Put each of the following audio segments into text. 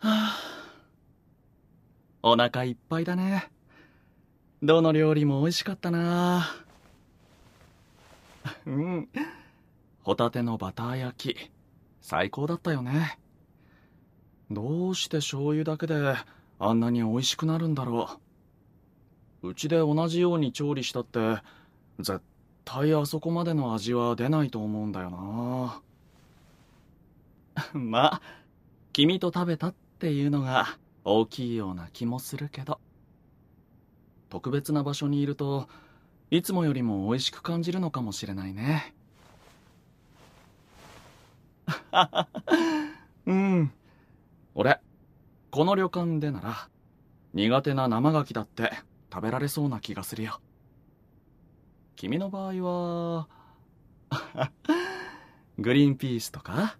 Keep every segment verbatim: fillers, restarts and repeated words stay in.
はあ、お腹いっぱいだね。どの料理も美味しかったな。うん。ホタテのバター焼き、最高だったよね。どうして醤油だけであんなに美味しくなるんだろう。うちで同じように調理したって絶対あそこまでの味は出ないと思うんだよな。まあ、君と食べたっていうのが大きいような気もするけど、特別な場所にいるといつもよりも美味しく感じるのかもしれないね。うん。俺、この旅館でなら苦手な生牡蠣だって食べられそうな気がするよ。君の場合はグリーンピースとか。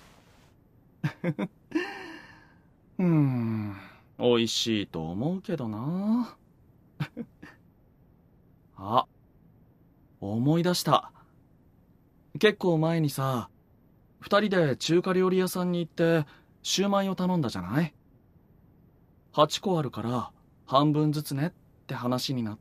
うーん、美味しいと思うけどな。あ、思い出した。結構前にさ、二人で中華料理屋さんに行ってシューマイを頼んだじゃない？はちこあるから半分ずつねって話になって、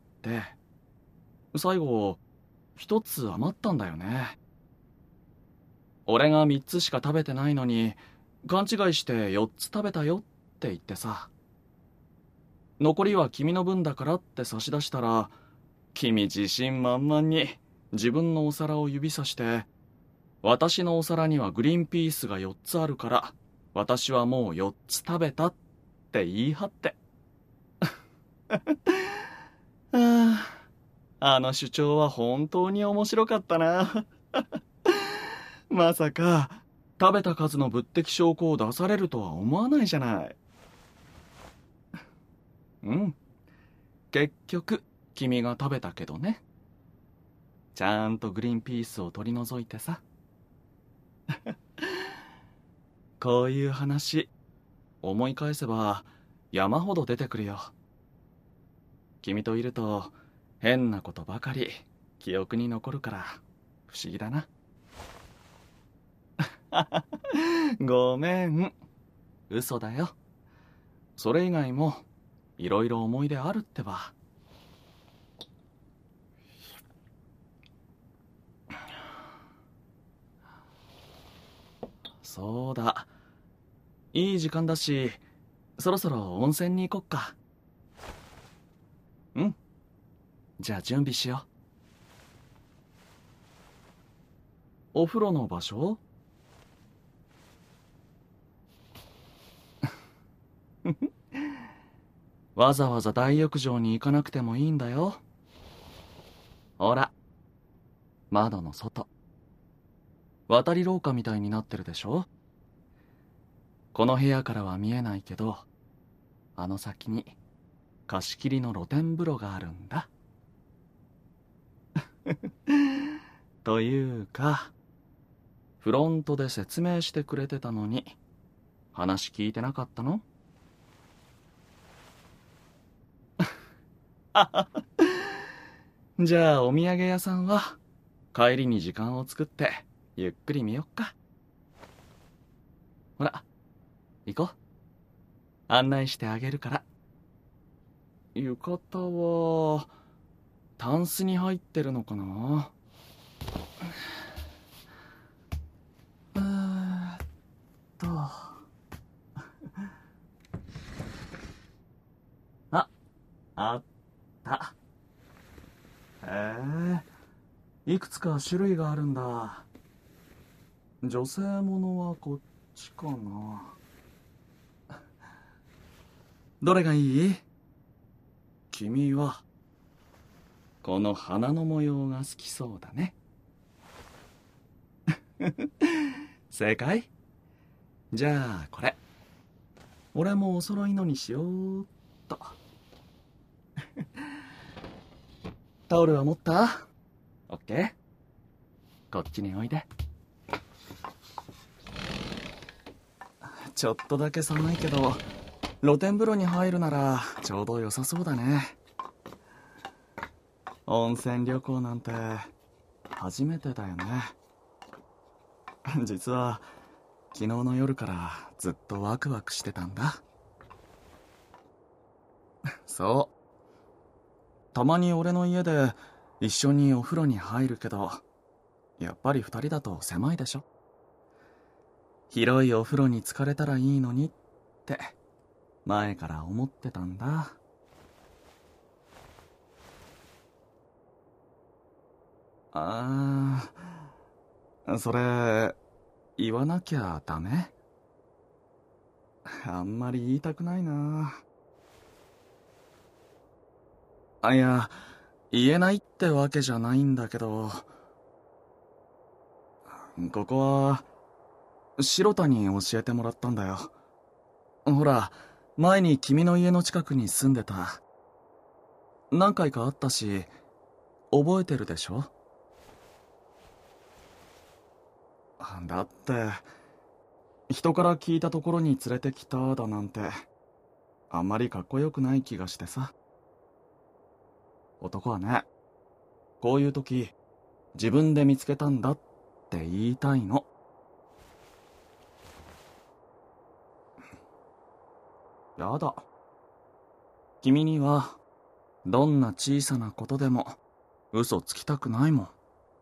最後一つ余ったんだよね。俺が三つしか食べてないのに勘違いして四つ食べたよって言ってさ、残りは君の分だからって差し出したら、君自信満々に自分のお皿を指さして、私のお皿にはグリーンピースがよっつあるから私はもうよっつ食べたって言い張って。ああ、あの主張は本当に面白かったな。まさか食べた数の物的証拠を出されるとは思わないじゃない。うん、結局君が食べたけどね。ちゃんとグリーンピースを取り除いてさ。こういう話思い返せば山ほど出てくるよ。君といると変なことばかり記憶に残るから不思議だな。ごめん、嘘だよ。それ以外もいろいろ思い出あるってば。そうだ、いい時間だしそろそろ温泉に行こっか。うん、じゃあ準備しよう。お風呂の場所？わざわざ大浴場に行かなくてもいいんだよ。ほら、窓の外、渡り廊下みたいになってるでしょ。この部屋からは見えないけど、あの先に貸し切りの露天風呂があるんだ。というか、フロントで説明してくれてたのに話聞いてなかったの？じゃあお土産屋さんは帰りに時間を作ってゆっくり見よっか。ほら、行こう。案内してあげるから。浴衣はタンスに入ってるのかな。えーっとあ、あった。へえ、いくつか種類があるんだ。女性ものはこっちかな。どれがいい？君はこの花の模様が好きそうだね。正解？じゃあこれ俺もお揃いのにしようっと。タオルは持った？オッケー。こっちにおいで。ちょっとだけ寒いけど露天風呂に入るならちょうど良さそうだね。温泉旅行なんて初めてだよね。実は昨日の夜からずっとワクワクしてたんだ。そう。たまに俺の家で一緒にお風呂に入るけど、やっぱり二人だと狭いでしょ。広いお風呂に浸かれたらいいのにって前から思ってたんだ。ああ、それ言わなきゃダメ？あんまり言いたくないな。あ、いや、言えないってわけじゃないんだけど、ここは白田に教えてもらったんだよ。ほら、前に君の家の近くに住んでた。何回か会ったし、覚えてるでしょ？だって、人から聞いたところに連れてきただなんて、あんまりかっこよくない気がしてさ。男はね、こういう時、自分で見つけたんだって言いたいの。やだ。君には、どんな小さなことでも、嘘つきたくないもん。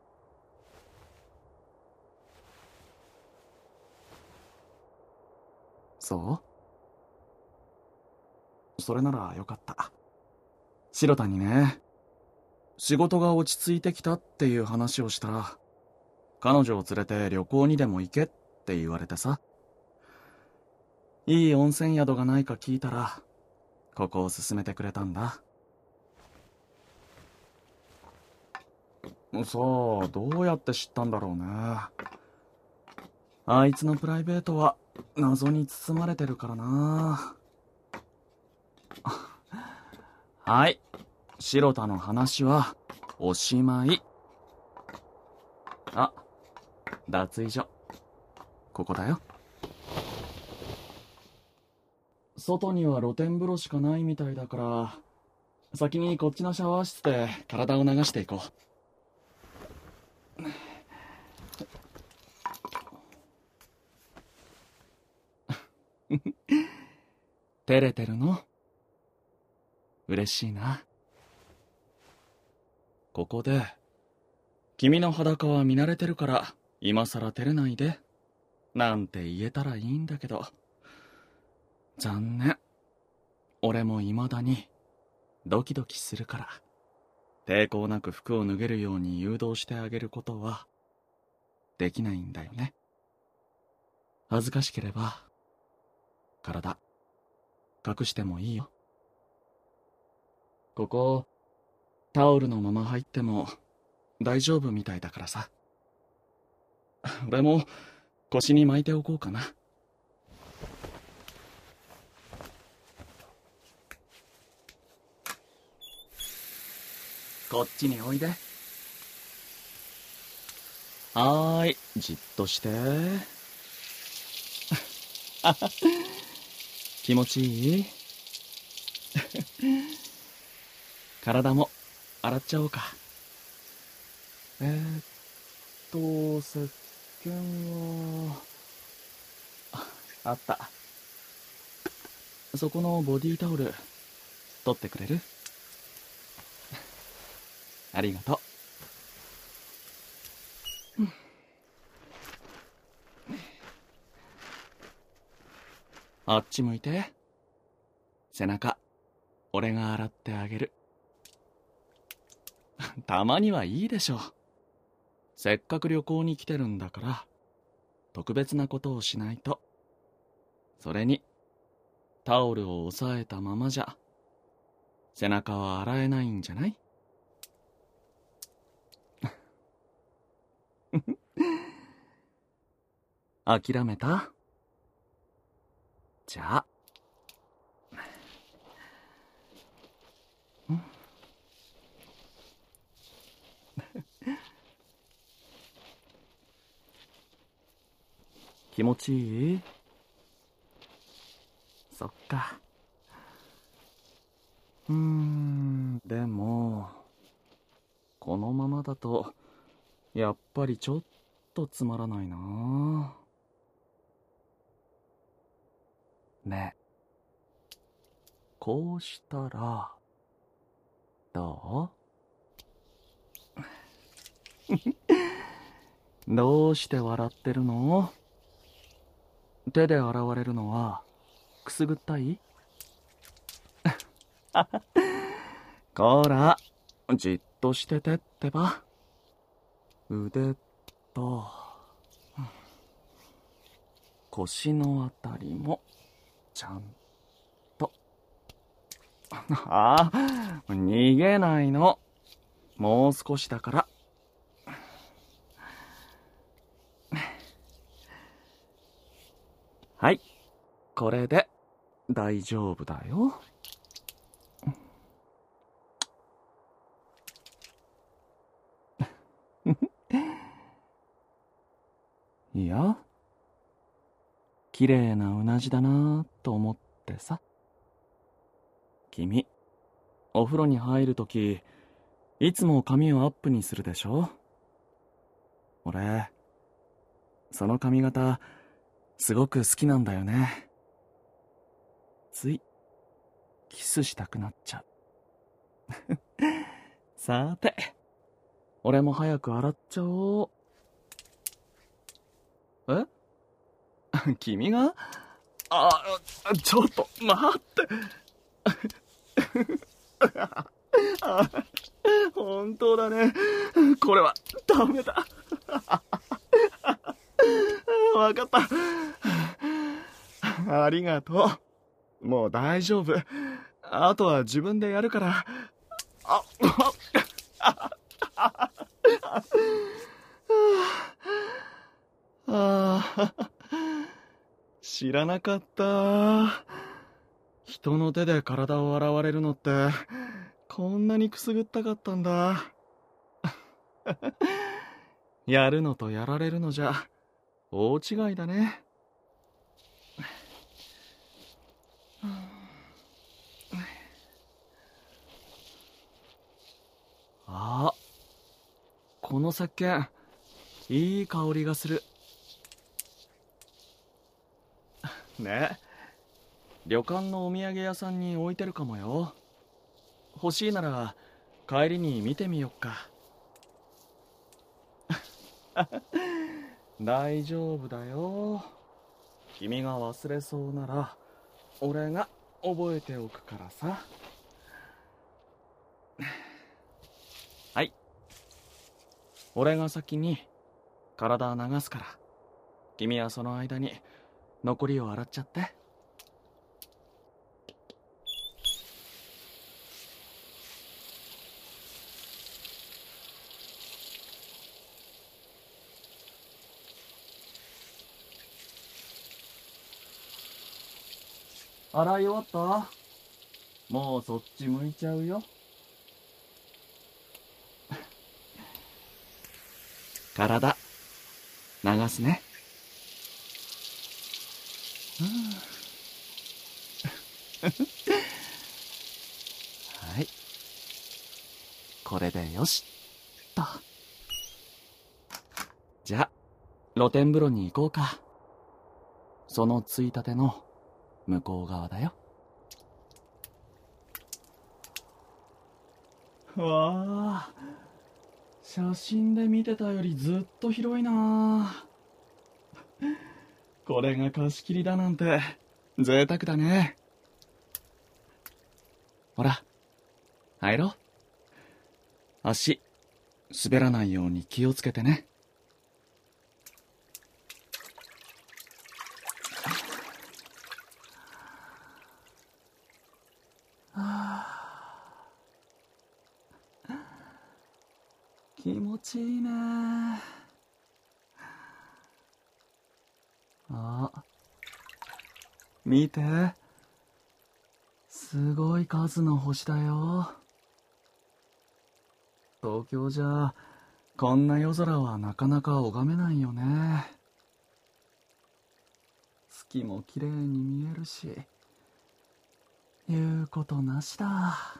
そうそれならよかった。白田にね、仕事が落ち着いてきたっていう話をしたら、彼女を連れて旅行にでも行けって言われてさ。いい温泉宿がないか聞いたら、ここを勧めてくれたんだ。さあ、どうやって知ったんだろうね。あいつのプライベートは謎に包まれてるからな。はい、白田の話はおしまい。あ、脱衣所。ここだよ。外には露天風呂しかないみたいだから、先にこっちのシャワー室で体を流していこう。照れてるの？嬉しいな。ここで、君の裸は見慣れてるから、今さら照れないで、なんて言えたらいいんだけど、残念。俺も未だに、ドキドキするから、抵抗なく服を脱げるように誘導してあげることは、できないんだよね。恥ずかしければ、体、隠してもいいよ。ここ、タオルのまま入っても大丈夫みたいだからさ。俺も腰に巻いておこうかな。こっちにおいで。はーい、じっとして。気持ちいい？体も洗っちゃおうか。えーっと、石鹸は、あった。そこのボディタオル、取ってくれる？ありがとう。あっち向いて。背中、俺が洗ってあげる。たまにはいいでしょ。せっかく旅行に来てるんだから、特別なことをしないと。それに、タオルを押さえたままじゃ、背中は洗えないんじゃない？諦めた？じゃあ、気持ちいい？そっか。うーん、でも、このままだと、やっぱりちょっとつまらないな。 ねえ、こうしたら、どう？どうして笑ってるの？手で洗われるのは、くすぐったい？こら、じっとしててってば。腕と、腰のあたりも、ちゃんと。ああ、逃げないの。もう少しだから。はい、これで大丈夫だよ。いや、綺麗なうなじだなと思ってさ。君、お風呂に入るとき、いつも髪をアップにするでしょ？俺、その髪型、すごく好きなんだよね。つい、キスしたくなっちゃう。さて、俺も早く洗っちゃおう。え？君が？あ、ちょっと待って。本当だね。これはダメだ。わかった。ありがとう。もう大丈夫。あとは自分でやるから。あ、ああ、知らなかった。人の手で体を洗われるのって、こんなにくすぐったかったんだ。やるのとやられるのじゃ、大違いだね。あ、この石鹸、いい香りがする。ね、旅館のお土産屋さんに置いてるかもよ。欲しいなら帰りに見てみよっか。大丈夫だよ。君が忘れそうなら俺が覚えておくからさ。はい、俺が先に体流すから、君はその間に残りを洗っちゃって。洗い終わった？もうそっち向いちゃうよ。体流すね。はい、これでよしっと。じゃあ露天風呂に行こうか。そのついたての向こう側だよ。わあ、写真で見てたよりずっと広いな。これが貸し切りだなんて贅沢だね。ほら、入ろう。足滑らないように気をつけてね。気持ちいいね。あ、見て、すごい数の星だよ。東京じゃこんな夜空はなかなか拝めないよね。月も綺麗に見えるし、言うことなしだ。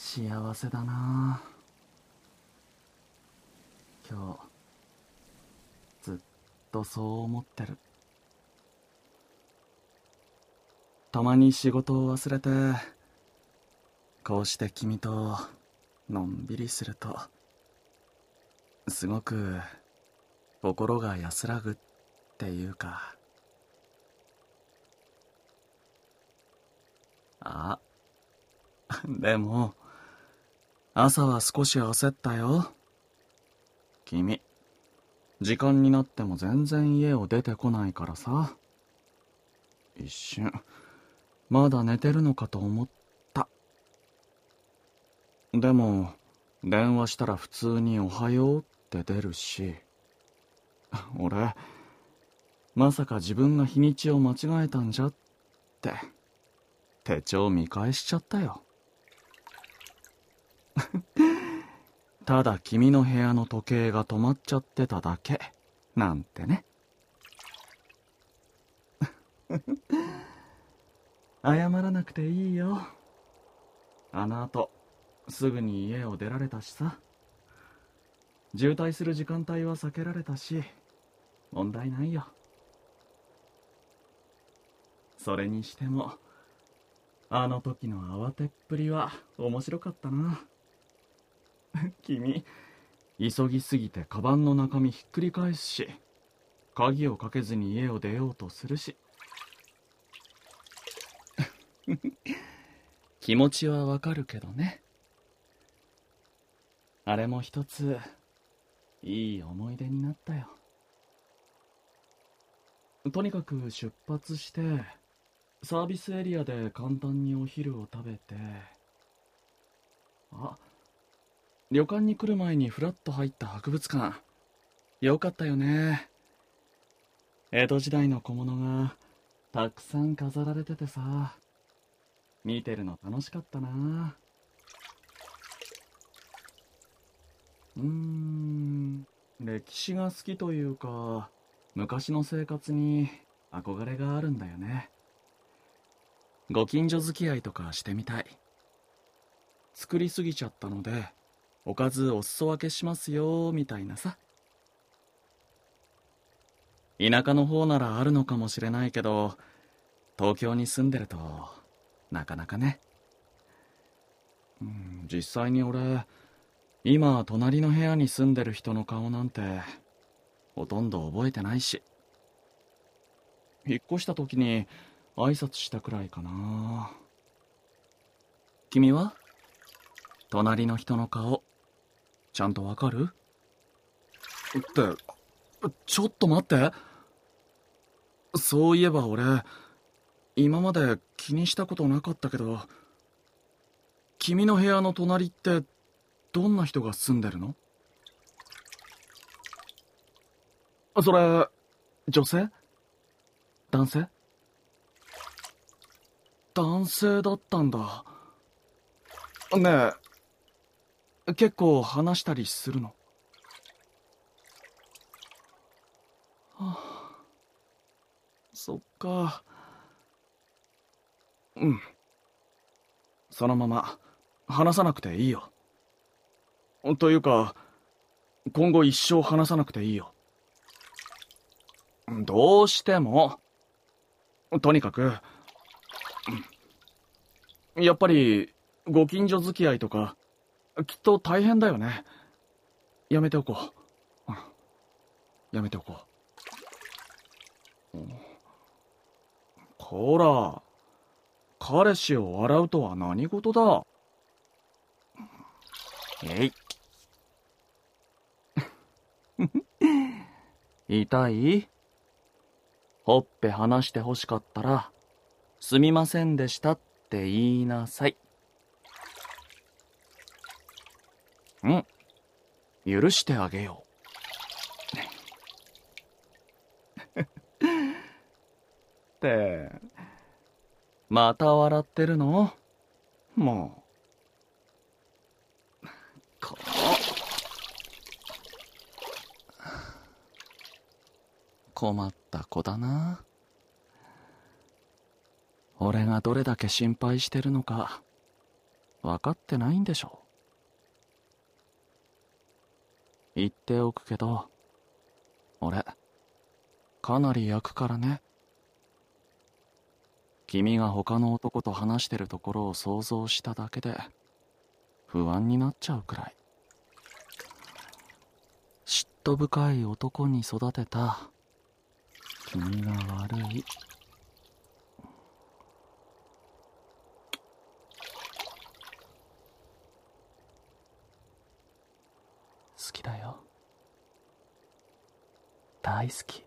幸せだな。今日ずっとそう思ってる。たまに仕事を忘れてこうして君とのんびりするとすごく心が安らぐっていうか。あ、でも朝は少し焦ったよ。君、時間になっても全然家を出てこないからさ。一瞬まだ寝てるのかと思った。でも電話したら普通におはようって出るし、俺まさか自分が日にちを間違えたんじゃって手帳見返しちゃったよ。ただ君の部屋の時計が止まっちゃってただけなんてね。謝らなくていいよ。あの後すぐに家を出られたしさ。渋滞する時間帯は避けられたし問題ないよ。それにしてもあの時の慌てっぷりは面白かったな。君急ぎすぎてカバンの中身ひっくり返すし、鍵をかけずに家を出ようとするし。気持ちはわかるけどね。あれも一ついい思い出になったよ。とにかく出発してサービスエリアで簡単にお昼を食べて、あ、旅館に来る前にフラッと入った博物館よかったよね。江戸時代の小物がたくさん飾られててさ、見てるの楽しかったな。うーん、歴史が好きというか昔の生活に憧れがあるんだよね。ご近所付き合いとかしてみたい。作りすぎちゃったのでおかずお裾分けしますよみたいなさ。田舎の方ならあるのかもしれないけど東京に住んでるとなかなかね。うん、実際に俺今隣の部屋に住んでる人の顔なんてほとんど覚えてないし、引っ越した時に挨拶したくらいかな。君は隣の人の顔ちゃんとわかる？ってちょっと待って、そういえば俺今まで気にしたことなかったけど、君の部屋の隣ってどんな人が住んでるの？それ女性？男性？男性だったんだ。ねえ、結構話したりするの？はあ、そっか。うん、そのまま話さなくていいよ。というか今後一生話さなくていいよ。どうしても。とにかくやっぱりご近所付き合いとかきっと大変だよね。やめておこう。やめておこう。こら、彼氏を笑うとは何事だ。えい。痛い？ほっぺ離してほしかったらすみませんでしたって言いなさい。うん、許してあげよう。ってまた笑ってるの？もうこの困った子だな。俺がどれだけ心配してるのか分かってないんでしょ。言っておくけど、俺かなり焼くからね。君が他の男と話してるところを想像しただけで不安になっちゃうくらい。嫉妬深い男に育てた君が悪い。好きだよ。大好き。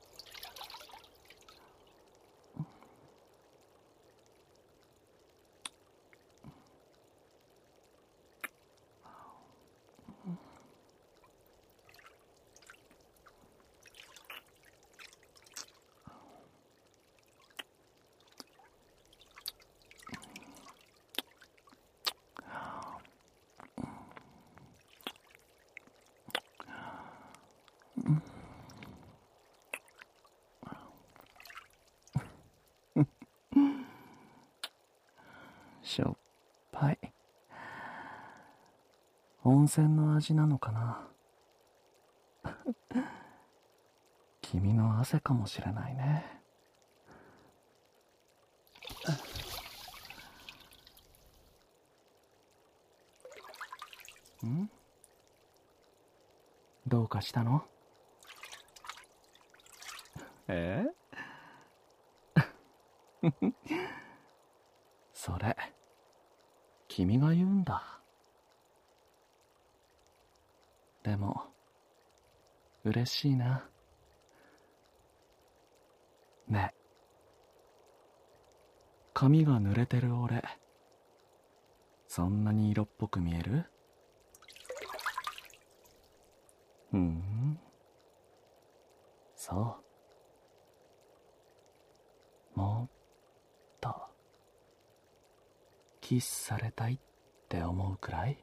しょっぱい。温泉の味なのかな。君の汗かもしれないね。ん？どうかしたの？え？それ君が言うんだ。でも嬉しいな。ねえ、髪が濡れてる俺、そんなに色っぽく見える？ふん、そう。もっとキスされたいって思うくらい？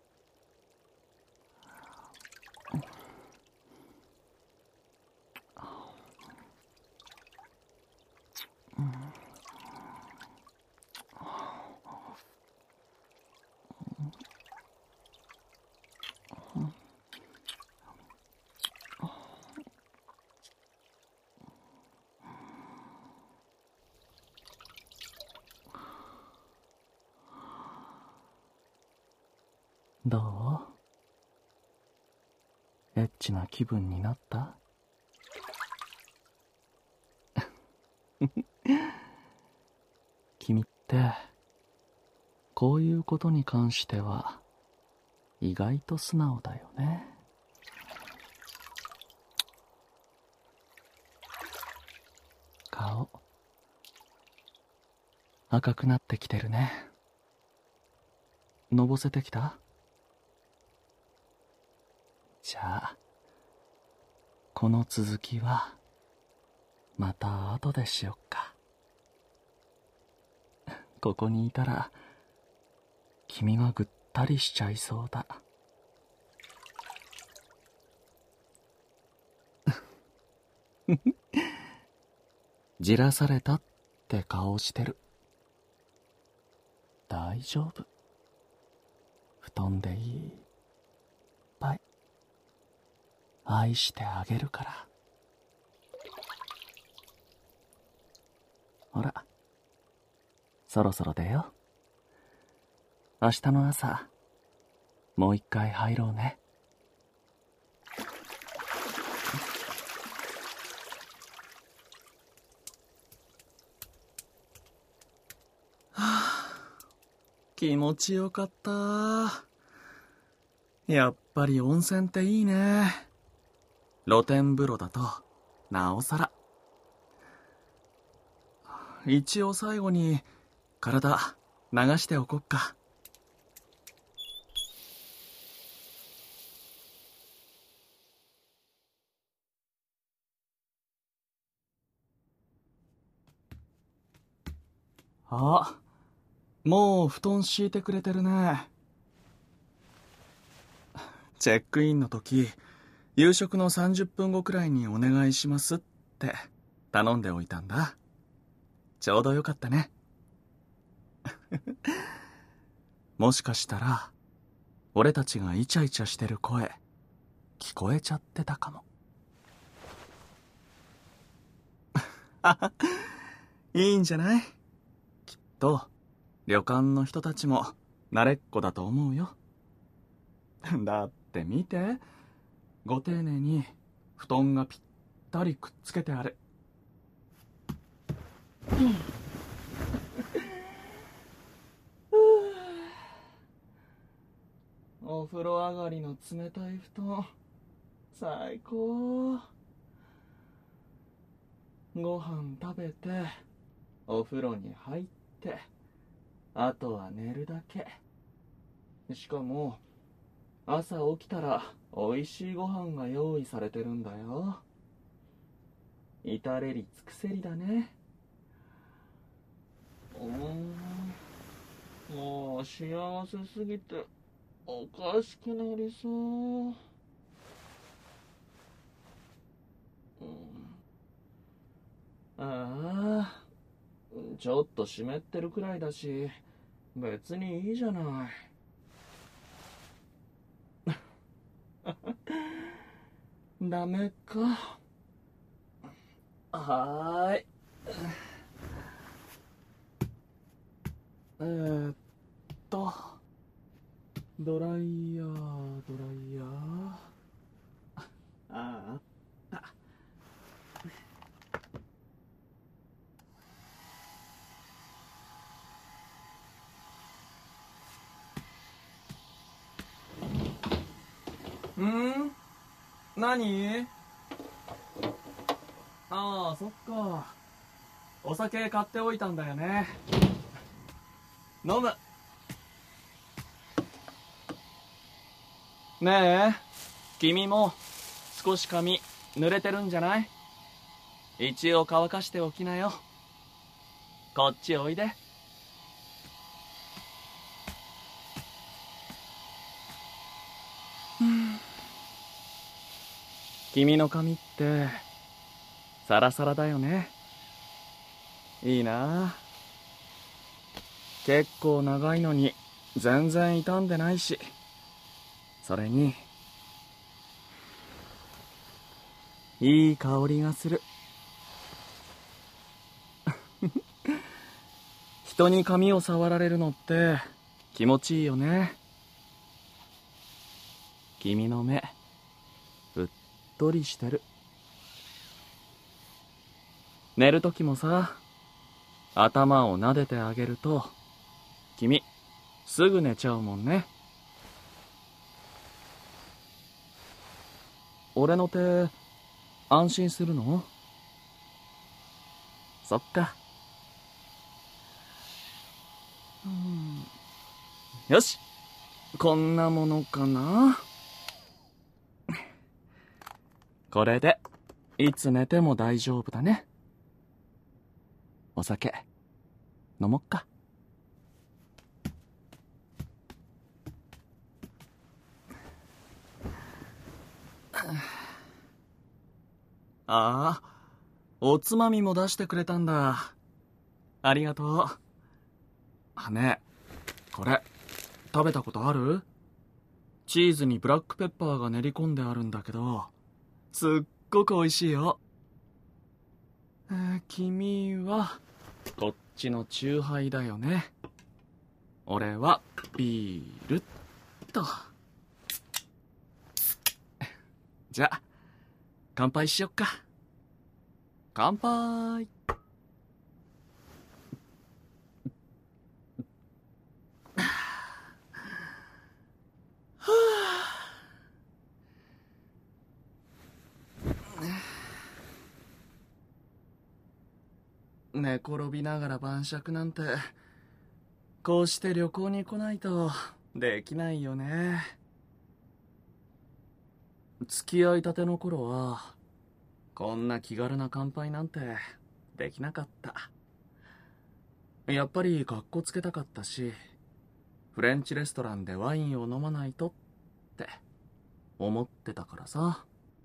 どう？エッチな気分になった？君ってこういうことに関しては意外と素直だよね。顔赤くなってきてるね。のぼせてきた？じゃあこの続きはまた後でしよっか。ここにいたら君がぐったりしちゃいそうだ。じらされたって顔してる。大丈夫。布団でいっぱい愛してあげるから。ほら、そろそろ出よう。明日の朝もう一回入ろうね。はあ、気持ちよかった。やっぱり温泉っていいね。露天風呂だとなおさら。一応最後に体流しておこっか。あ、もう布団敷いてくれてるね。チェックインの時、夕食のさんじゅっぷんごくらいにお願いしますって頼んでおいたんだ。ちょうどよかったね。 もしかしたら俺たちがイチャイチャしてる声聞こえちゃってたかも。いいんじゃない？きっと旅館の人たちも慣れっこだと思うよ。だって見て、ご丁寧に布団がぴったりくっつけてある。お風呂上がりの冷たい布団最高。ご飯食べてお風呂に入って、あとは寝るだけ。しかも朝起きたらおいしいご飯が用意されてるんだよ。至れり尽くせりだね。うーん、もう幸せすぎておかしくなりそう。うん、ああ、ちょっと湿ってるくらいだし別にいいじゃない。ダメか。はーい。えー、っとドライヤードライヤーあああった。ん？何？ああ、そっか。お酒買っておいたんだよね。飲む。ねえ、君も少し髪濡れてるんじゃない？一応乾かしておきなよ。こっちおいで。君の髪ってサラサラだよね。いいなあ。結構長いのに全然傷んでないし、それにいい香りがする。人に髪を触られるのって気持ちいいよね。君の目うっとりしてる。寝るときもさ、頭を撫でてあげると君すぐ寝ちゃうもんね。俺の手安心するの？そっか。うん、よし、こんなものかな。これでいつ寝ても大丈夫だね。お酒飲もっか。ああ、おつまみも出してくれたんだ。ありがとう。あ、ねえ、これ食べたことある？チーズにブラックペッパーが練り込んであるんだけど、すっごく美味しいよ。えー、君はこっちのチューハイだよね。俺はビールっと。じゃあ乾杯しよっか。乾杯。寝転びながら晩酌なんて、こうして旅行に来ないとできないよね。付き合いたての頃はこんな気軽な乾杯なんてできなかった。やっぱりカッコつけたかったし、フレンチレストランでワインを飲まないとって思ってたからさ。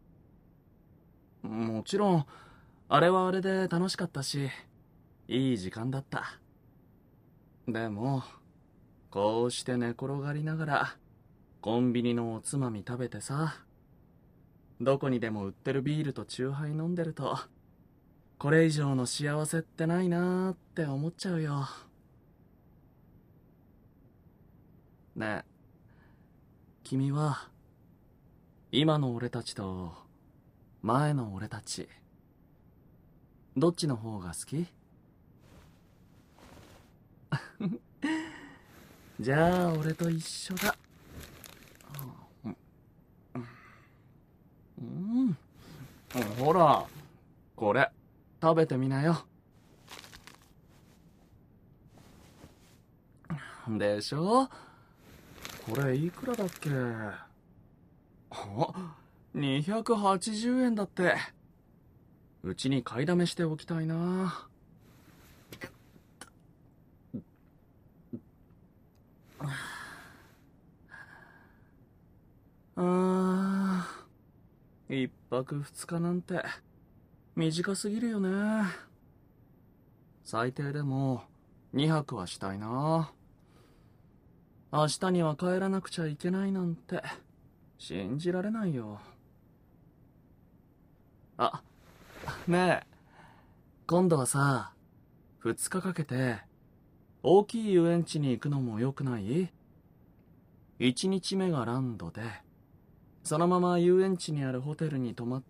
もちろんあれはあれで楽しかったし、いい時間だった。でもこうして寝転がりながらコンビニのおつまみ食べてさ、どこにでも売ってるビールとチューハイ飲んでると、これ以上の幸せってないなーって思っちゃうよ。ねえ、君は今の俺たちと前の俺たち、どっちの方が好き？じゃあ俺と一緒だ。うん、ほら、これ食べてみなよ。でしょ？これいくらだっけ？あ、にひゃくはちじゅうえんだって。うちに買いだめしておきたいな。あー、一泊二日なんて短すぎるよね。最低でも二泊はしたいな。明日には帰らなくちゃいけないなんて信じられないよ。あ、ねえ、今度はさ、二日かけて大きい遊園地に行くのもよくない？一日目がランドで、そのまま遊園地にあるホテルに泊まって、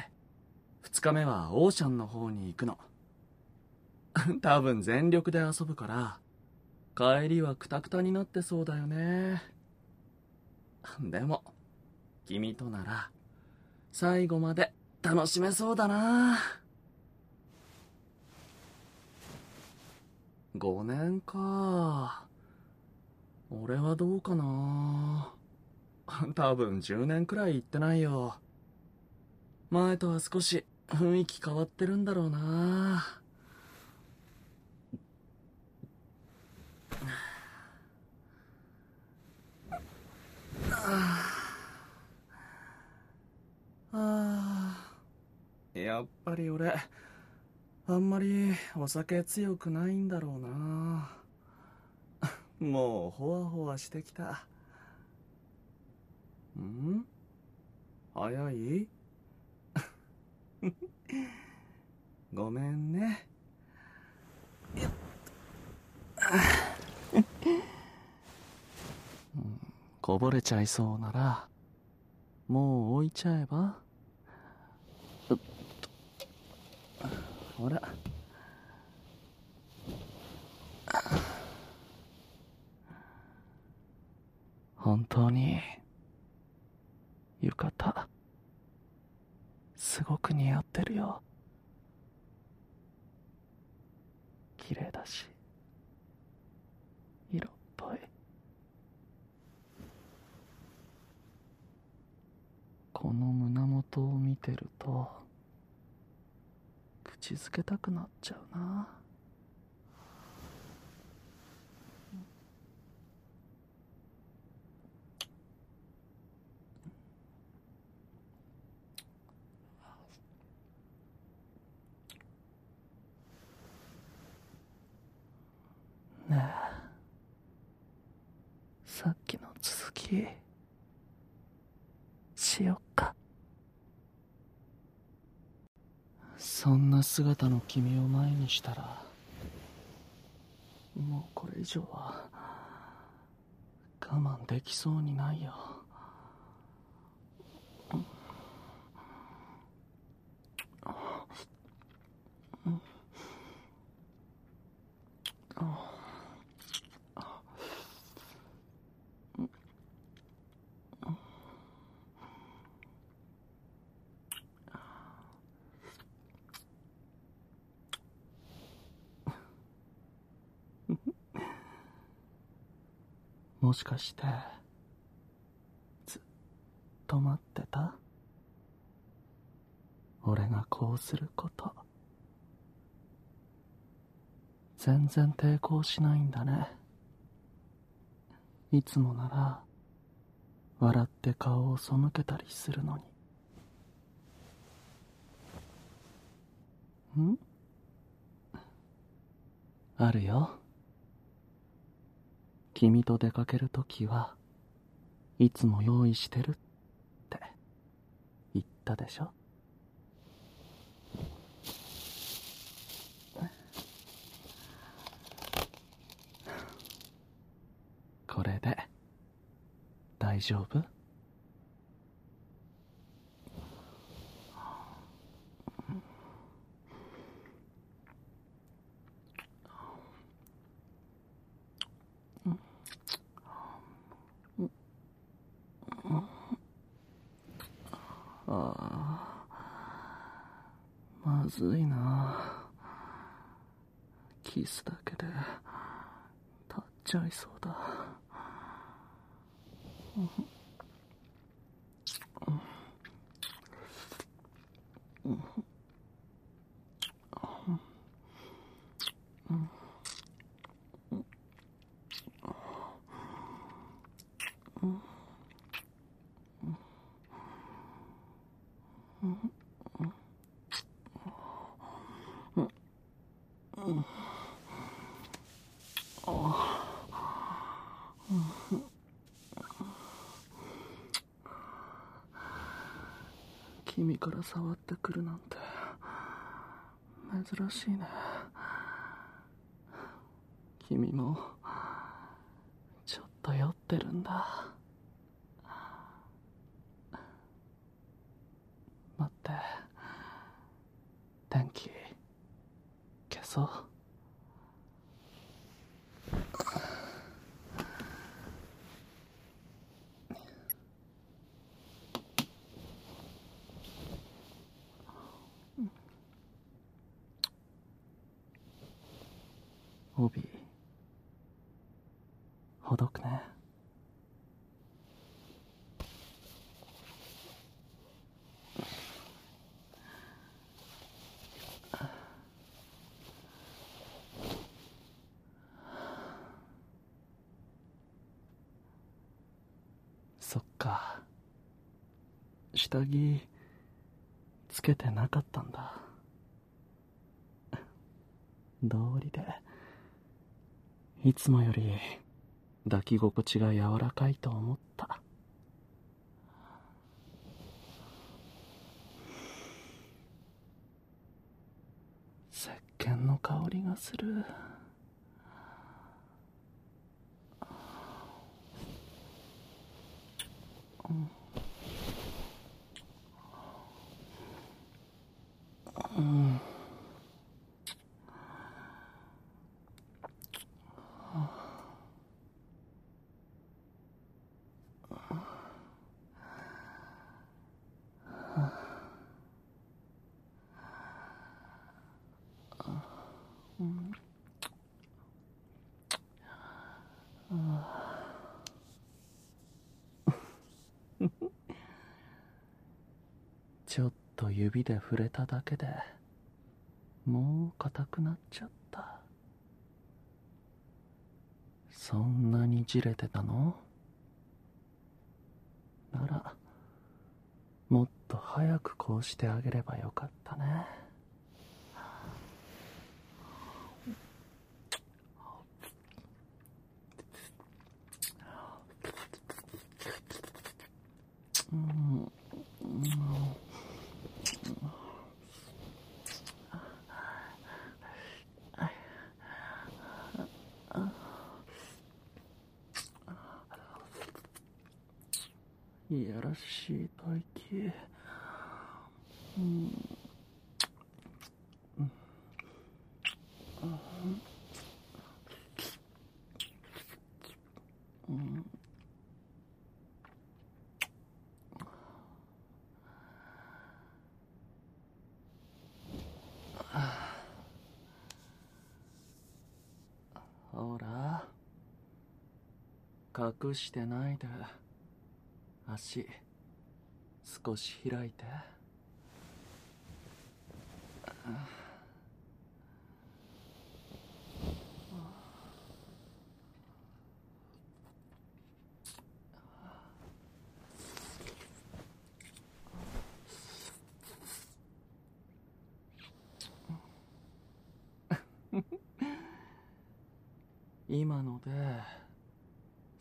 二日目はオーシャンの方に行くの。多分全力で遊ぶから、帰りはクタクタになってそうだよね。でも、君となら、最後まで楽しめそうだな。ごねんか。俺はどうかな。多分じゅうねんくらい行ってないよ。前とは少し雰囲気変わってるんだろうな。ああ、やっぱり俺、あんまりお酒強くないんだろうな。もうほわほわしてきた。ん？早い？ごめんね。こぼれちゃいそうならもう置いちゃえば。ほら。本当に浴衣すごく似合ってるよ。綺麗だし色っぽい。この胸元を見てると口づけたくなっちゃうな。ねえ、さっきの続きしよっか。そんな姿の君を前にしたらもうこれ以上は我慢できそうにないよ。もしかしてずっと待ってた？俺がこうすること。全然抵抗しないんだね。いつもなら笑って顔を背けたりするのに。ん？あるよ。 君と出かけるときはいつも用意してるって言ったでしょ。これで大丈夫？ああ、まずいな。キスだけで立っちゃいそうだ。君から触ってくるなんて珍しいね。君もちょっと酔ってるんだ。待って、電気消そう。帯ほどくね。そっか、下着つけてなかったんだ。道理でいつもより抱き心地が柔らかいと思った。石鹸の香りがする。うん、ちょっと指で触れただけでもう硬くなっちゃった。そんなにじれてたの？ならもっと早くこうしてあげればよかったね。うん、いやらしい吐息。うん、うん、ほら、隠してないで。足少し開いて。今ので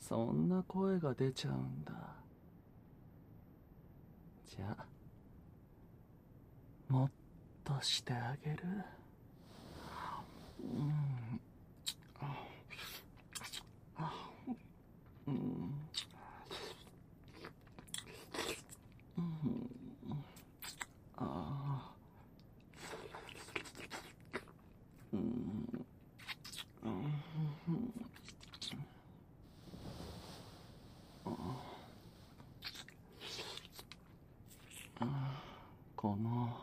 そんな声が出ちゃうんだ。じゃあもっとしてあげる。うん。うん。ああ。うん。この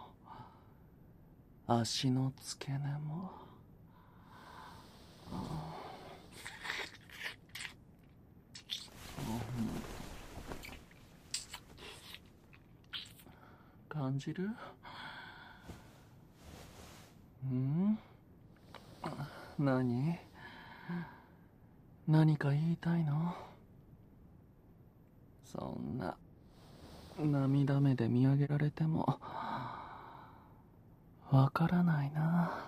足の付け根も。感じる？ん？何？何か言いたいの？そんな涙目で見上げられてもわからないな。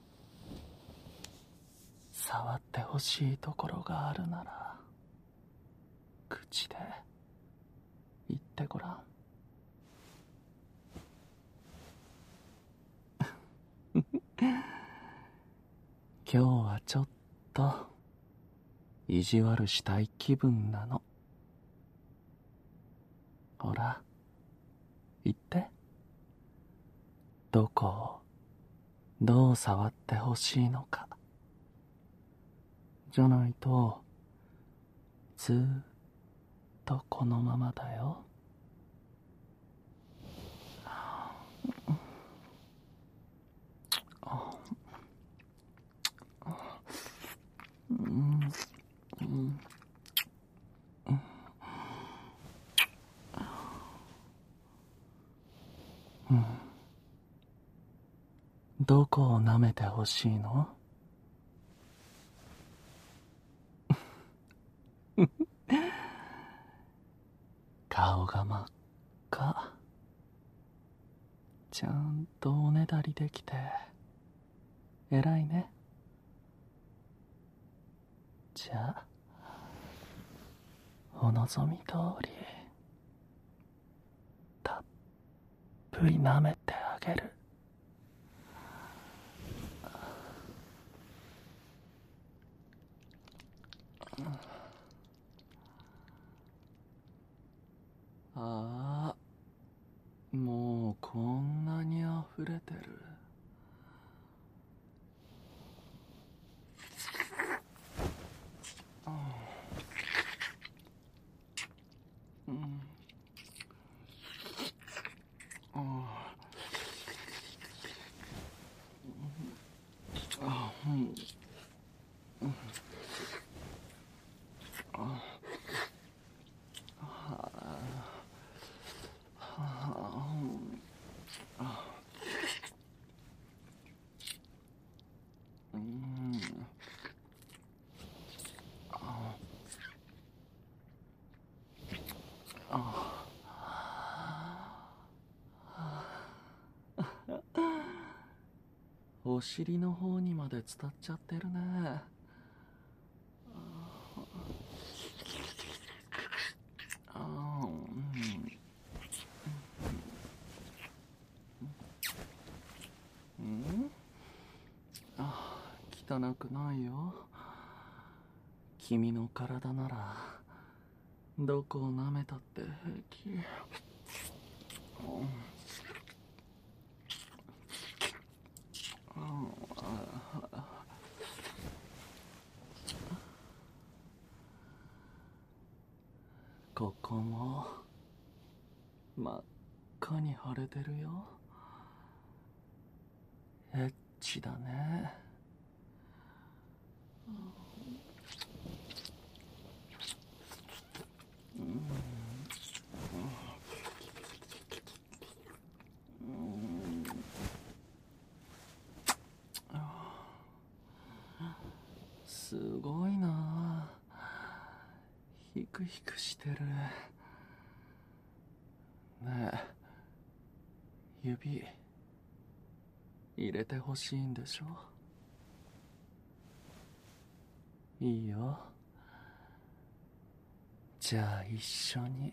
触ってほしいところがあるなら口で言ってごらん。今日はちょっと意地悪したい気分なの。ほら言って。どこをどう触ってほしいのか。じゃないとずーっとこのままだよ。うんうんうん。どこを舐めてほしいの？顔が真っ赤。ちゃんとおねだりできて偉いね。じゃあお望み通りたっぷり舐めてあげる。ああ、もうこんなに溢れてる。うん。ああ、うん。お尻の方にまで伝っちゃってるね。あー、うん。ん？あ、汚くないよ。君の体ならどこを舐めたって平気。ここも真っ赤に腫れてるよ。エッチだね。すごいな。ヒクヒクしてる。ねえ、指入れてほしいんでしょ？いいよ。 じゃあ一緒に。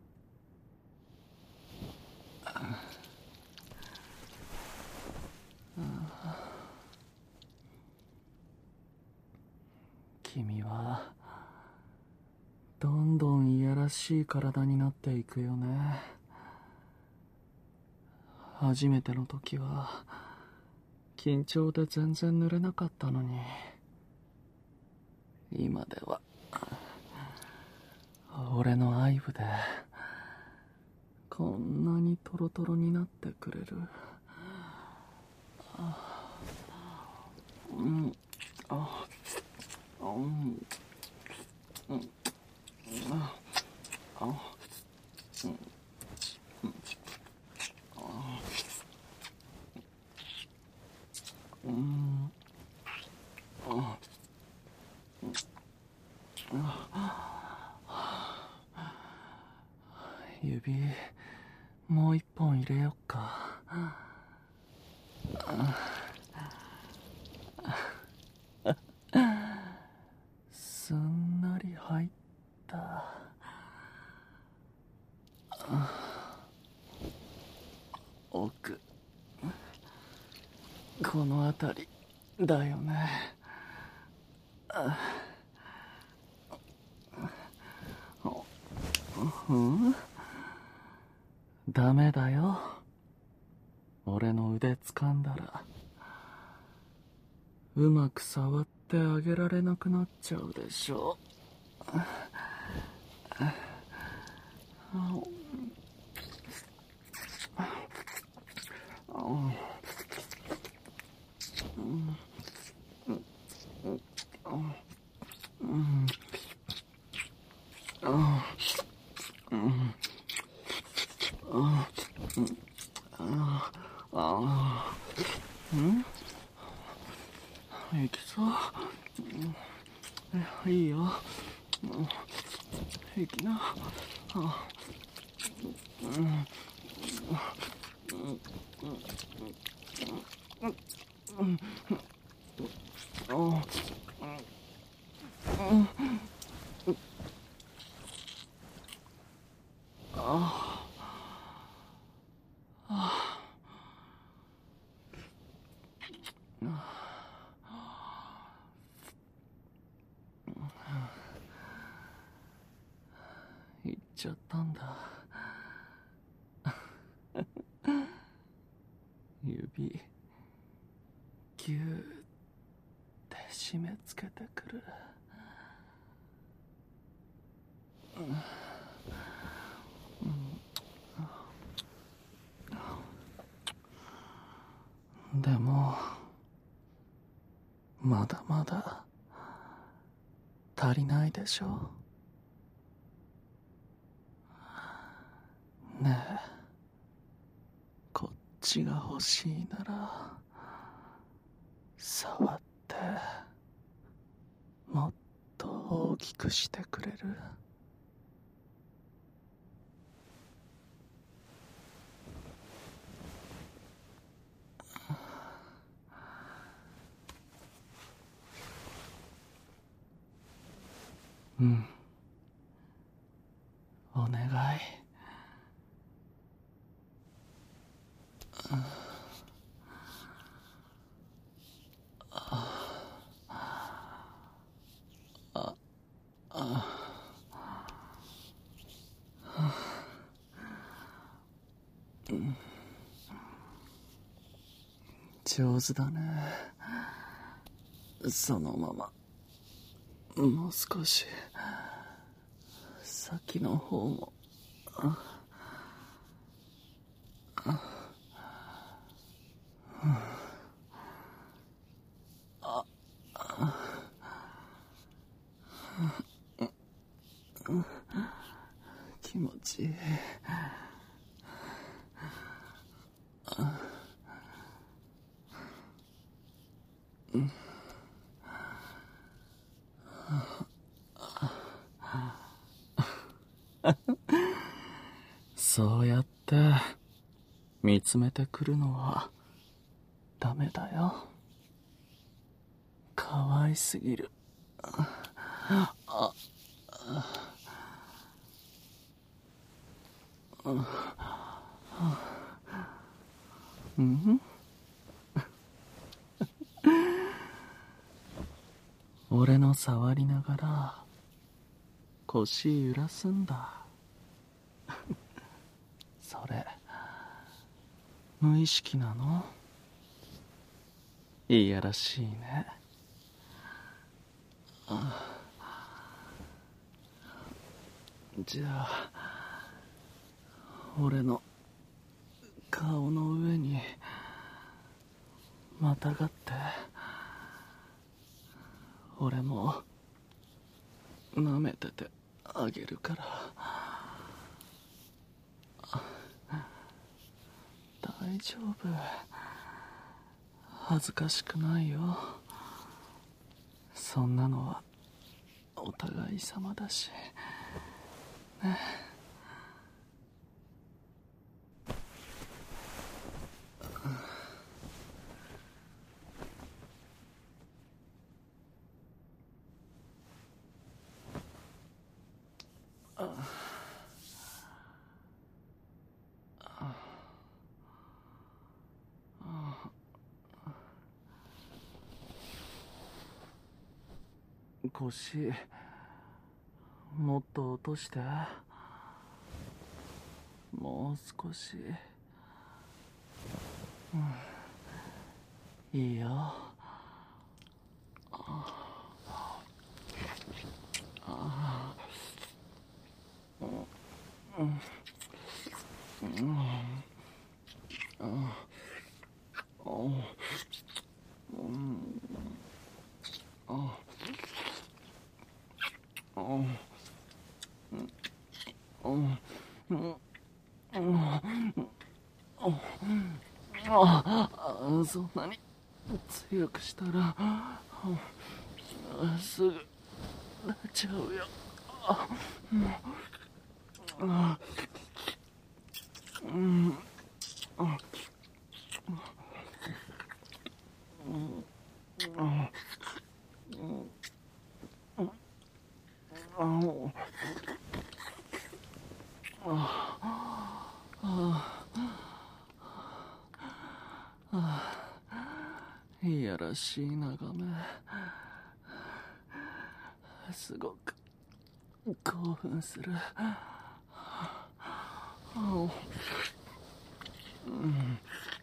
君はどんどんいやらしい体になっていくよね。初めての時は緊張で全然濡れなかったのに、今では俺の愛撫でこんなにトロトロになってくれる。うん、あ、うん、うん、あ、あ、うん、うん、あ、指もう一本入れよっか。すんなり入った。奥、この辺りだよね。うん？ダメだよ。俺の腕掴んだらうまく触ってあげられなくなっちゃうでしょ。行きそう。いいよ。行きな。行っちゃったんだ。指ぎゅーって締め付けてくる。でもまだまだ足りないでしょ。ねえ、こっちが欲しいなら触ってもっと大きくしてくれる？うん、お願い。上手だね。そのままもう少し先の方も。気持ちいい。そうやって見つめてくるのはダメだよ。かわいすぎる。あ、 うん俺の触りながら腰揺らすんだ。それ無意識なの？いやらしいね。じゃあ俺の顔の上にまたがって俺も舐めててあげるから。大丈夫、恥ずかしくないよ。そんなのはお互い様だしね。腰もっと落として。もう少し、うん、いいよ。そんなに強くしたらすぐ出ちゃうよ。うんいやらしい眺め。すごく興奮する。うん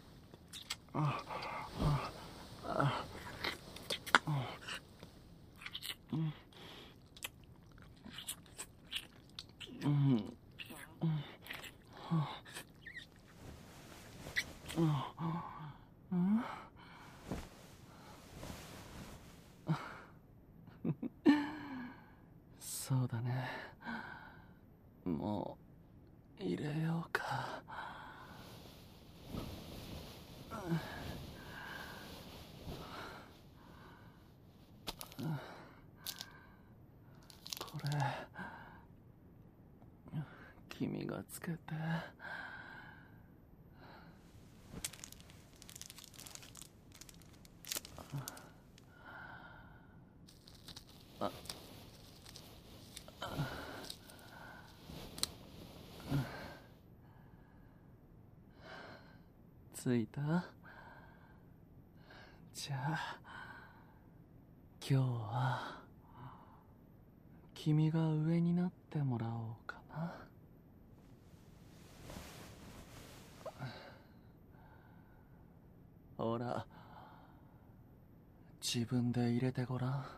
そうだね。もう入れようか。これ君がつけて。ついた？じゃあ今日は君が上になってもらおうかな。ほら自分で入れてごらん。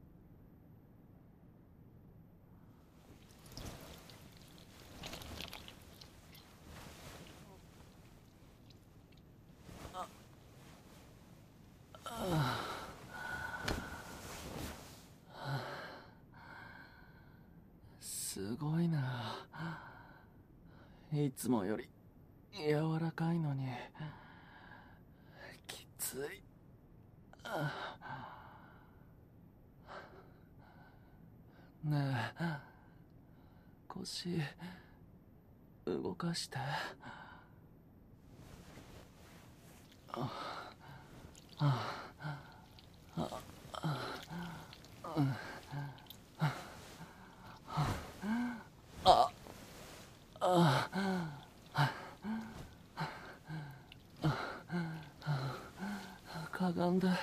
すごいな。いつもより柔らかいのにきつい。ねえ、腰動かして。ああんで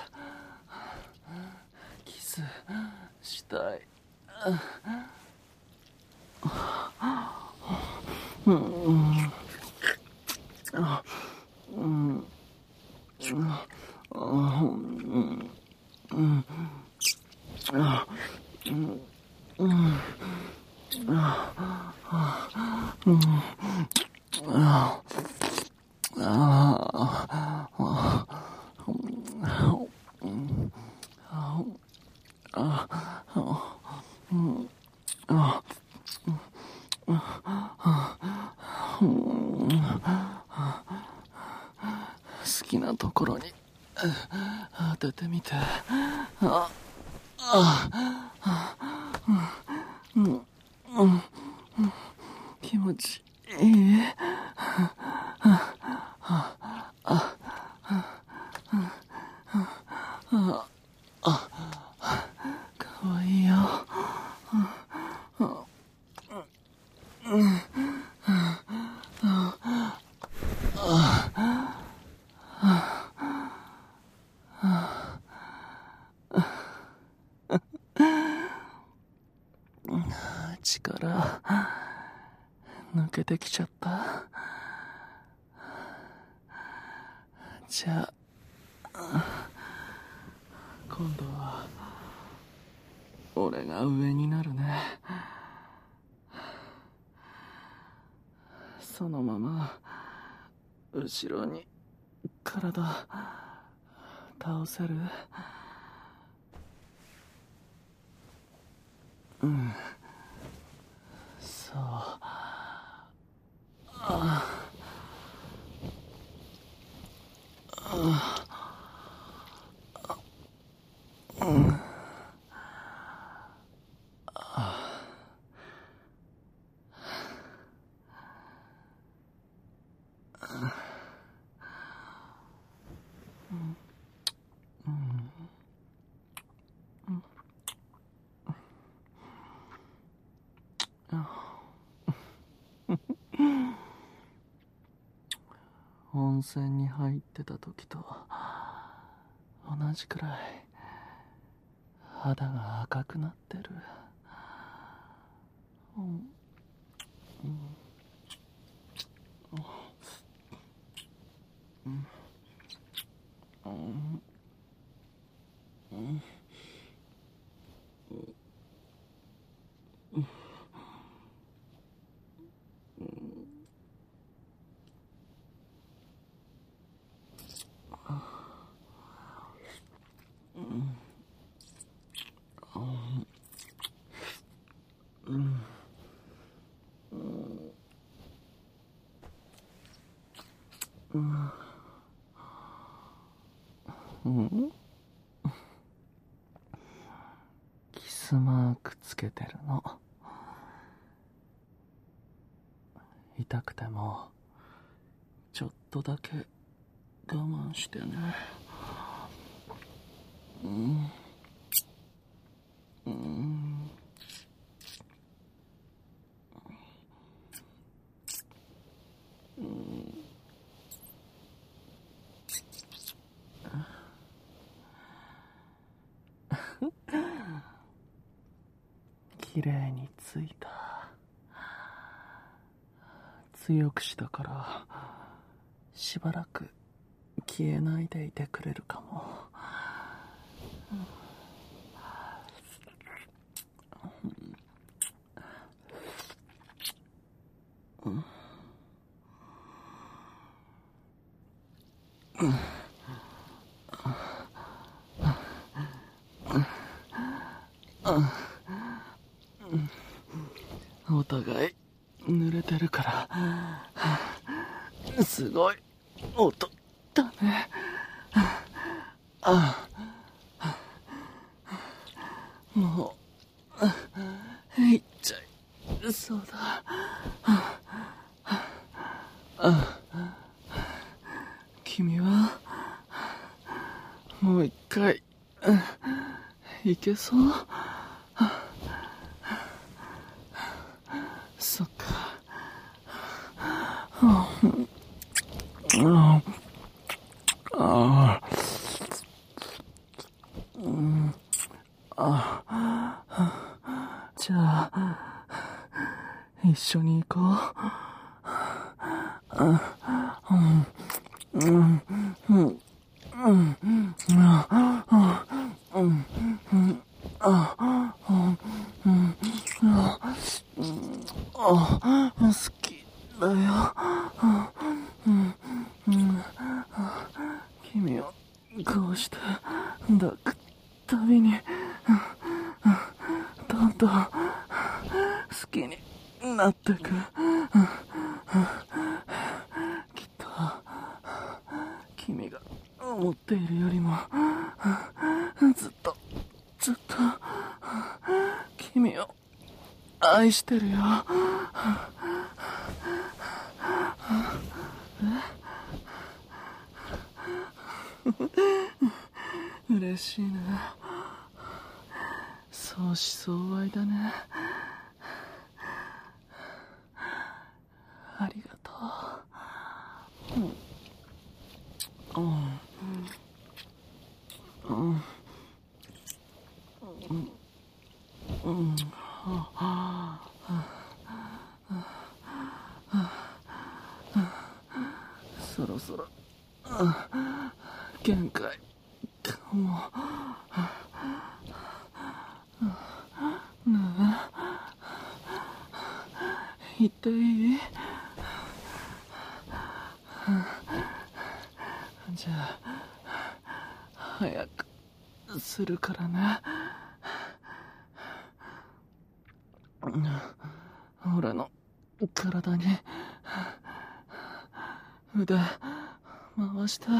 キスしたい。うんうんあうんあうんうんあうんうんあうんああ好きなところに当ててみて。ああうんうん気持ちいい。かわいいよ。力抜けてきちゃった。じゃあ今度は俺が上になるね。そのまま後ろに体倒せる？うんそうああうん温泉に入ってた時と同じくらい肌が赤くなってる。うんうんうんうんうんキスマークつけてるの。痛くてもちょっとだけ我慢してね。うんうん綺麗についた。強くしたからしばらく消えないでいてくれるかも。お互い濡れてるからすごい音だね。あもういっちゃいそうだ。あ君はもう一回いけそう？そっか。ああ緒に行こう。うんうんうんうんうんうん好きだよ。君をこうして抱くたびにどんどん好きになってく。きっと君が思っているよりもずっとずっと君を愛してるよ。嬉しいね。相思相愛だね。ありがとう。うんうんうんうんそろそろ限界かも。ねえ、言っていい？じゃあ早くするからね。俺の体に腕回して。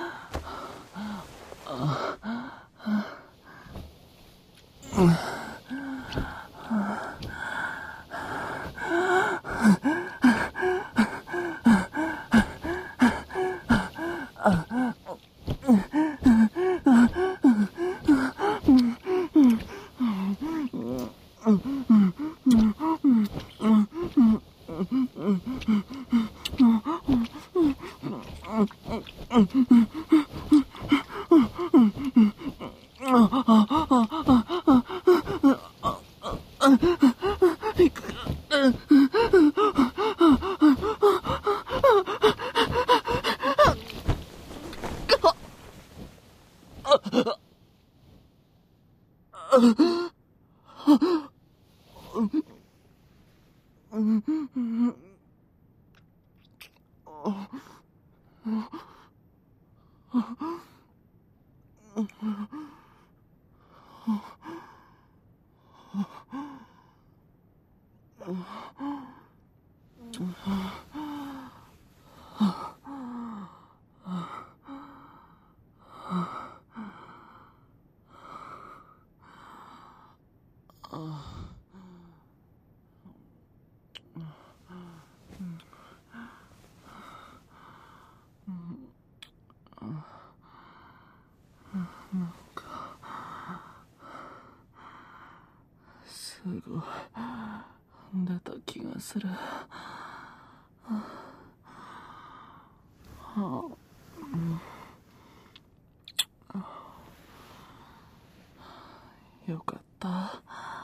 すごい出た気がする。よかった。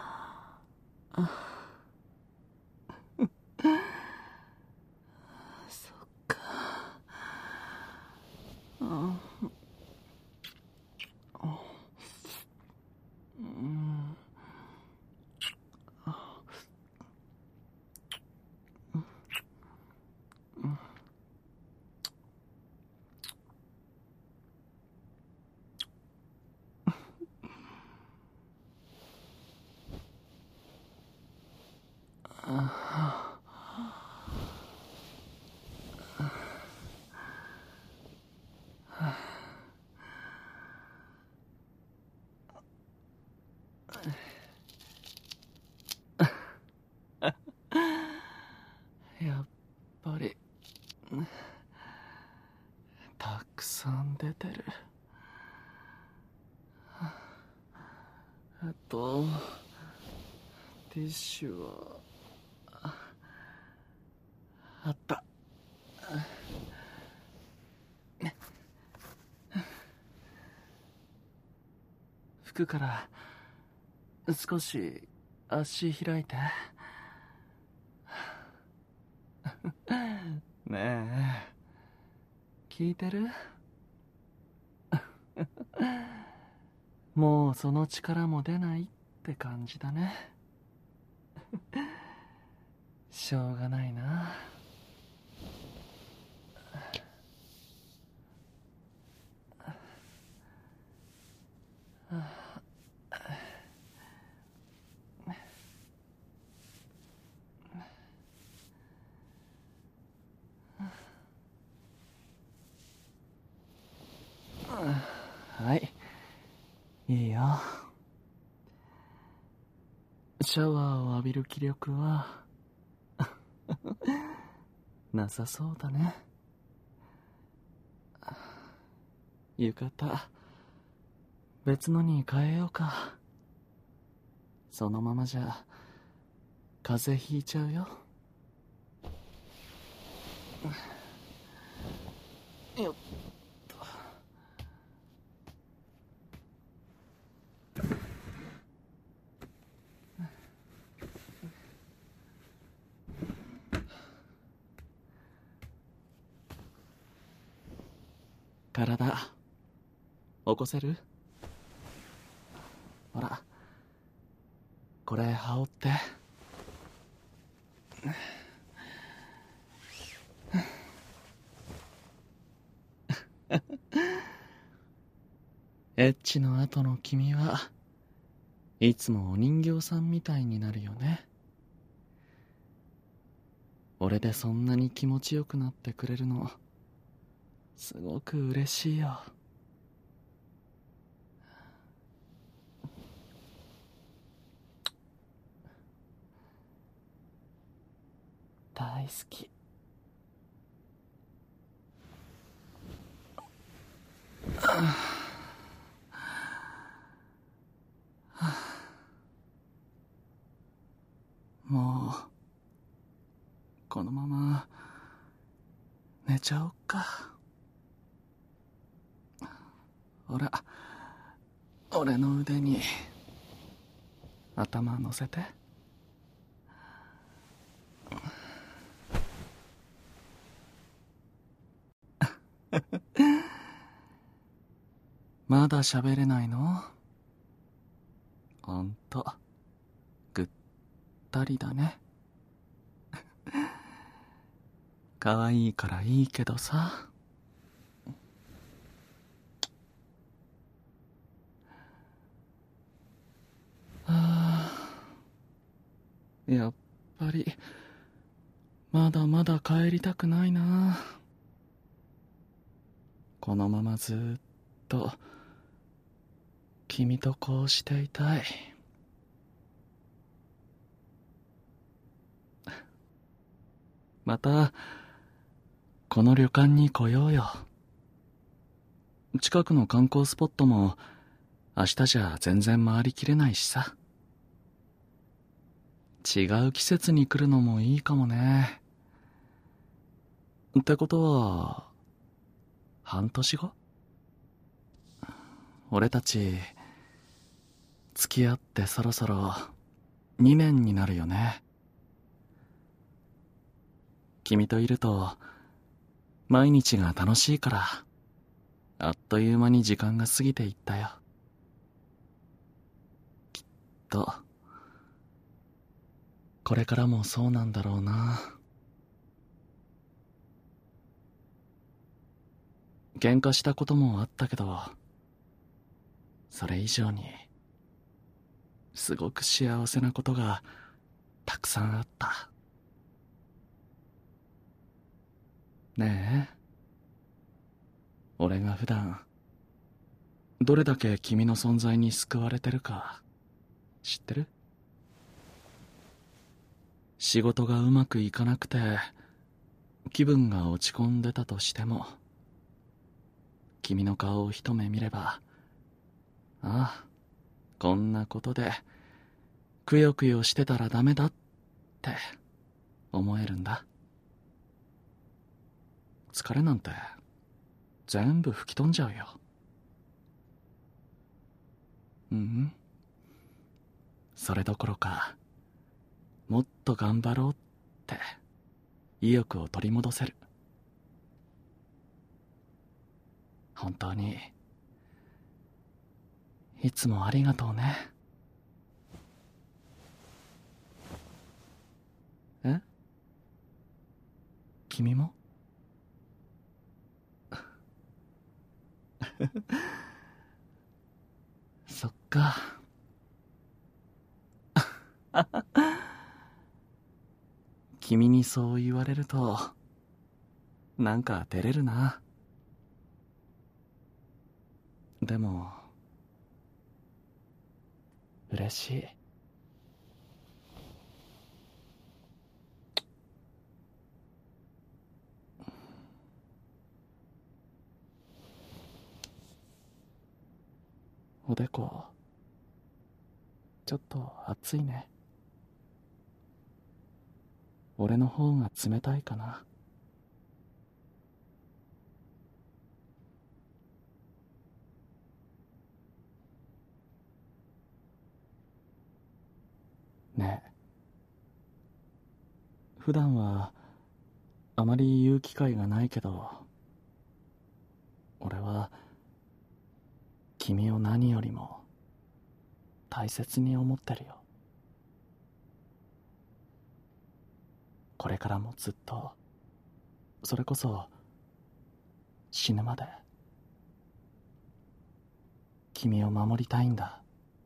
そっか。やっぱりたくさん出てる。あとティッシュはあった。服から少し足開いて。 ねえ、聞いてる？もうその力も出ないって感じだね。しょうがないな。はい、いいよ。シャワーを浴びる気力はなさそうだね。浴衣別のに変えようか。そのままじゃ風邪ひいちゃうよ。よっと。体起こせる？ほら、これ羽織って。エッチの後の君はいつもお人形さんみたいになるよね。俺でそんなに気持ちよくなってくれるのすごく嬉しいよ。大好き。もうこのまま寝ちゃおっか。ほら、俺の腕に頭乗せて。まだ喋れないの？ほんとぐったりだね。可愛いからいいけどさ。ああ、やっぱりまだまだ帰りたくないな。このままずっと君とこうしていたい。またこの旅館に来ようよ。近くの観光スポットも明日じゃ全然回りきれないしさ。違う季節に来るのもいいかもね。ってことは半年後？俺たち付き合ってそろそろにねんになるよね。君といると毎日が楽しいからあっという間に時間が過ぎていったよ。きっとこれからもそうなんだろうな。喧嘩したこともあったけど、それ以上にすごく幸せなことがたくさんあった。ねえ、俺が普段どれだけ君の存在に救われてるか知ってる？仕事がうまくいかなくて気分が落ち込んでたとしても、君の顔を一目見れば、ああ、こんなことでくよくよしてたらダメだって思えるんだ。疲れなんて全部吹き飛んじゃうよ。うん、それどころかもっと頑張ろうって意欲を取り戻せる。本当にいつもありがとうね。え？君も？そっか。君にそう言われるとなんか照れるな。でも嬉しい。おでこちょっと熱いね。俺の方が冷たいかな。ねえ、普段はあまり言う機会がないけど、俺は君を何よりも大切に思ってるよ。これからもずっと、それこそ死ぬまで君を守りたいんだ。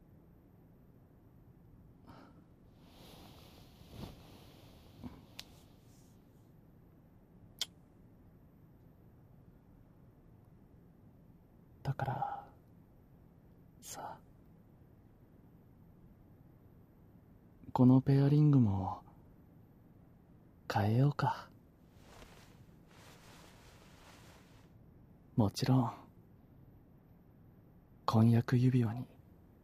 だからさ、このペアリングも変えようか。もちろん婚約指輪に。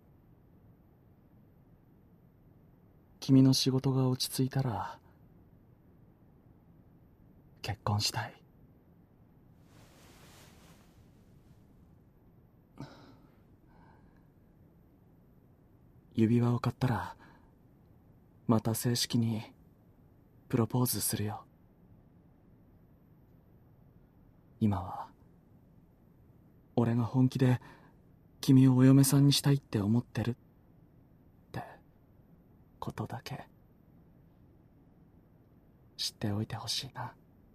君の仕事が落ち着いたら結婚したい。指輪を買ったらまた正式にプロポーズするよ。今は俺が本気で君をお嫁さんにしたいって思ってるってことだけ知っておいてほしいな。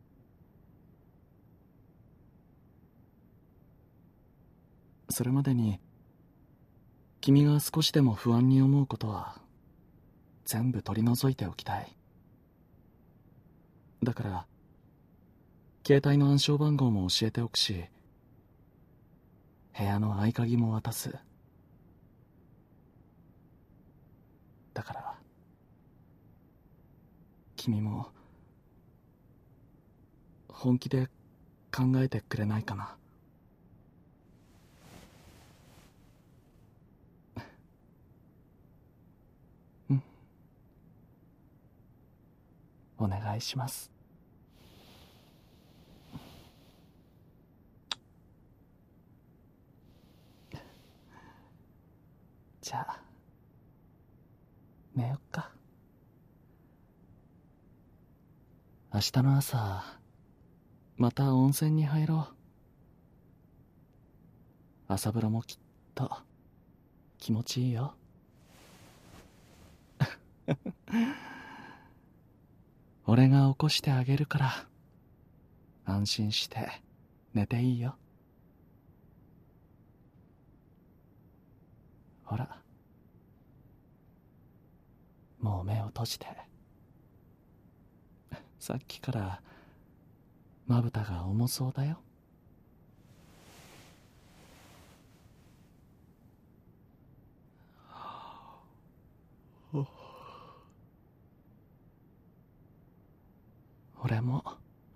それまでに君が少しでも不安に思うことは全部取り除いておきたい。だから携帯の暗証番号も教えておくし、部屋の合鍵も渡す。だから君も本気で考えてくれないかな。うん、お願いします。じゃあ寝よっか。明日の朝また温泉に入ろう。朝風呂もきっと気持ちいいよ。俺が起こしてあげるから安心して寝ていいよ。ほら、もう目を閉じて。さっきからまぶたが重そうだよ。俺も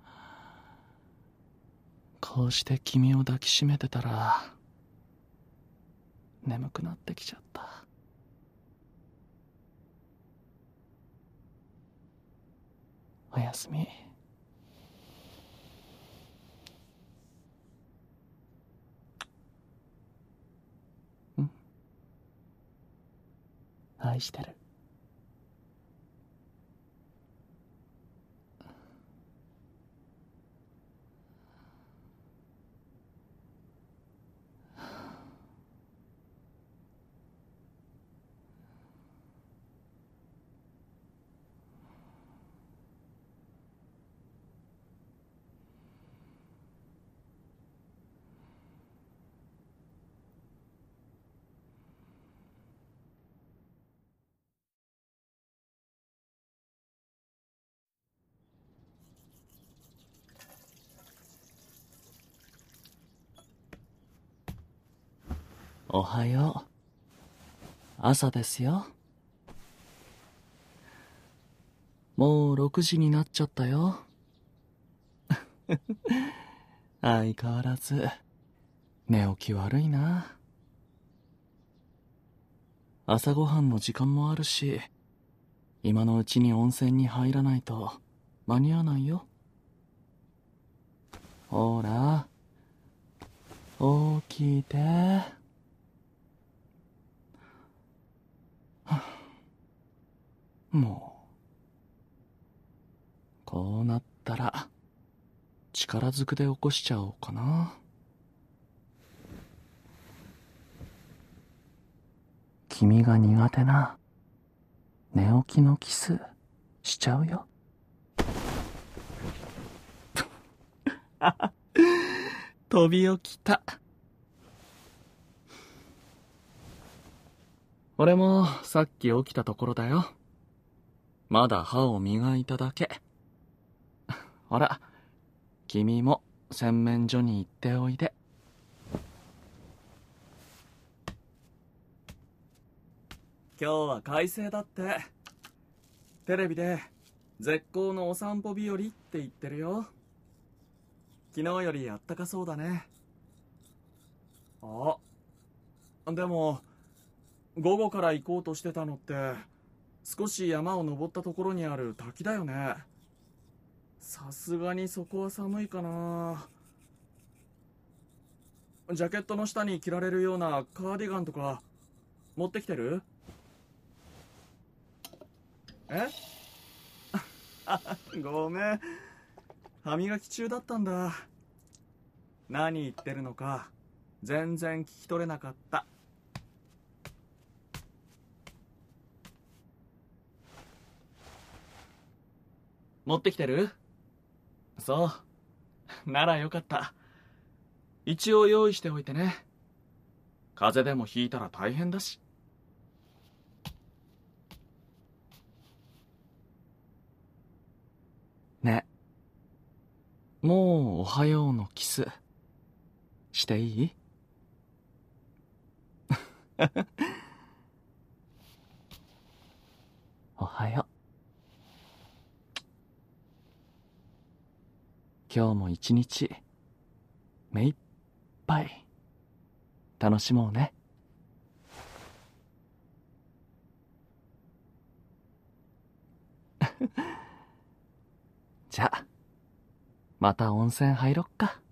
こうして君を抱きしめてたら眠くなってきちゃった。おやすみ。うん、愛してる。 おはよう。朝ですよ。もうろくじになっちゃったよ。相変わらず寝起き悪いな。朝ごはんの時間もあるし、今のうちに温泉に入らないと間に合わないよ。ほら、起きて。もう、こうなったら力ずくで起こしちゃおうかな。君が苦手な寝起きのキスしちゃうよ。飛び起きた。俺もさっき起きたところだよ。まだ歯を磨いただけ。ほら、君も洗面所に行っておいで。今日は快晴だって。テレビで絶好のお散歩日和って言ってるよ。昨日よりあったかそうだね。あ、でも午後から行こうとしてたのって少し山を登ったところにある滝だよね。さすがにそこは寒いかな。ジャケットの下に着られるようなカーディガンとか持ってきてる？えごめん、歯磨き中だったんだ。何言ってるのか全然聞き取れなかった。持ってきてる？そうならよかった。一応用意しておいてね。風邪でもひいたら大変だし。ね、もうおはようのキスしていい？おはよう。今日も一日目いっぱい楽しもうね。じゃあまた温泉入ろっか。